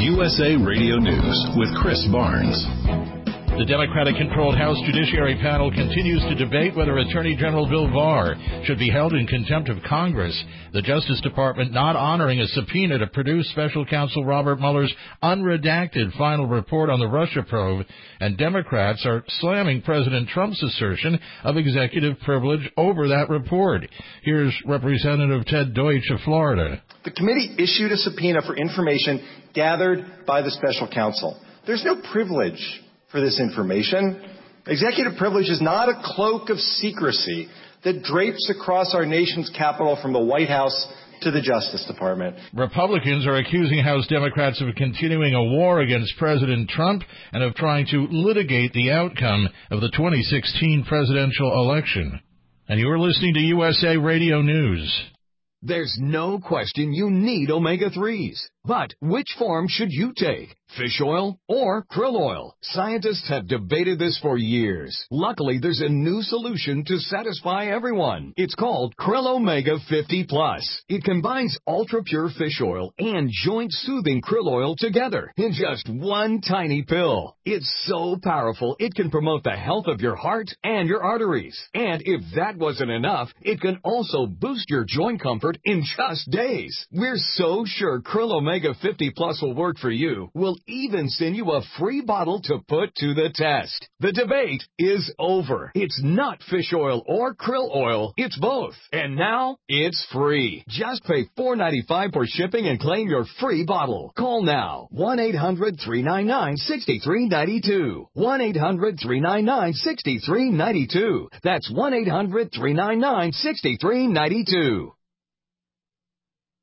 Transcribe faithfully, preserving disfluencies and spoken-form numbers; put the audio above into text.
U S A Radio News with Chris Barnes. The Democratic-controlled House Judiciary Panel continues to debate whether Attorney General Bill Barr should be held in contempt of Congress. The Justice Department not honoring a subpoena to produce Special Counsel Robert Mueller's unredacted final report on the Russia probe, and Democrats are slamming President Trump's assertion of executive privilege over that report. Here's Representative Ted Deutsch of Florida. The committee issued a subpoena for information gathered by the special counsel. There's no privilege for this information. Executive privilege is not a cloak of secrecy that drapes across our nation's capital from the White House to the Justice Department. Republicans are accusing House Democrats of continuing a war against President Trump and of trying to litigate the outcome of the twenty sixteen presidential election. And you're listening to U S A Radio News. There's no question you need omega threes. But which form should you take? Fish oil or krill oil? Scientists have debated this for years. Luckily, there's a new solution to satisfy everyone. It's called Krill Omega fifty plus. It combines ultra-pure fish oil and joint-soothing krill oil together in just one tiny pill. It's so powerful, it can promote the health of your heart and your arteries. And if that wasn't enough, it can also boost your joint comfort in just days. We're so sure Krill Omega Omega fifty plus will work for you. We'll even send you a free bottle to put to the test. The debate is over. It's not fish oil or krill oil. It's both. And now it's free. Just pay four dollars and ninety-five cents for shipping and claim your free bottle. Call now. one eight hundred three nine nine six three nine two. one eight hundred three nine nine six three nine two. That's one eight hundred three nine nine six three nine two.